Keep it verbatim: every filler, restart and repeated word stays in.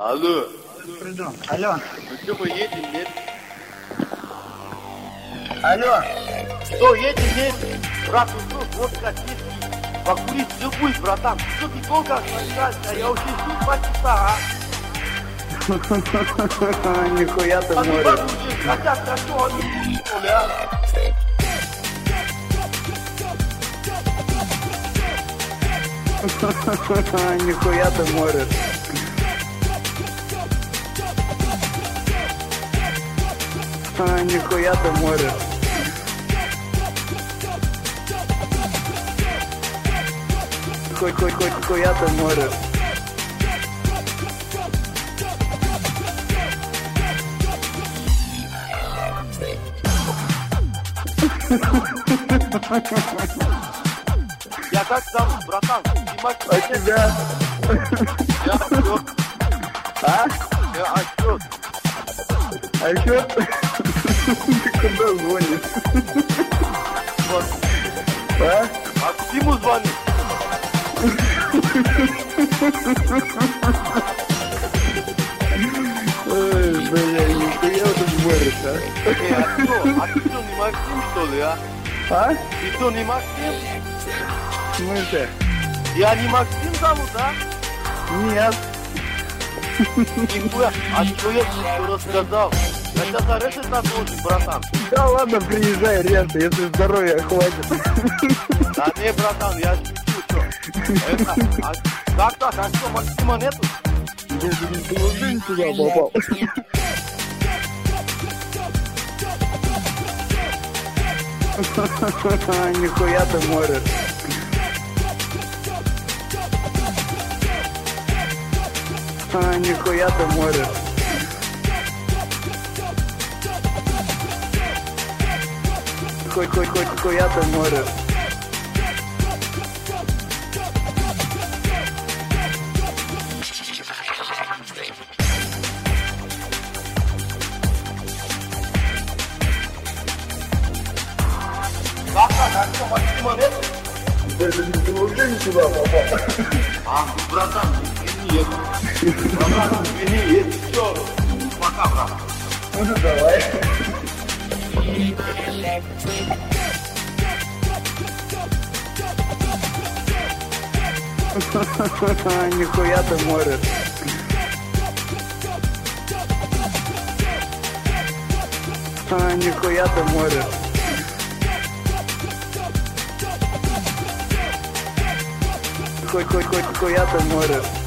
Алло. Приду. Алло. Ну что, мы едем, нет? Алло. Что, едем, нет? Брат, ну что, вот катишки. Покурить все будет, братан. Что ты долго остановился? Я уже жду два часа, а? Нихуя ты А ну, морешь. послушай, хотя хорошо, они что ли, а? Нихуя ты морешь. Нихуя ты морешь. Хоть, хоть, хоть, хуя ты морешь. Я как зовут, братан? Снимать А тебя? Я отчет. А? Я отчет. А еще? Ты куда звонишь? Вот. А? А ты ему звонишь? Ой, бля, нихуя ты морешь, а? Эй, а что? А ты что, не Максим, что ли, а? А? Ты что, не Максим? В смысле? Я не Максим зовут, а? Нет. Нихуя, а что я тебе рассказал? Я сейчас арест должен, братан. Да ладно, приезжай, рента, если здоровья хватит. Да не, братан, я шучу, что? Это, а как так, а что, Максима нету? Ты уже сюда попал. Нихуя ты морешь. Нихуя ты морешь. Хоть, хоть, хоть, хуя ты морешь. Как так, а что, Максима нету? Ты уже сюда попал. А, братан, извини, братан, извини, все, пока, брат. Ну давай. Нихуя ты морешь. Нихуя ты морешь. Хоть, хоть, хоть, хуя ты морешь.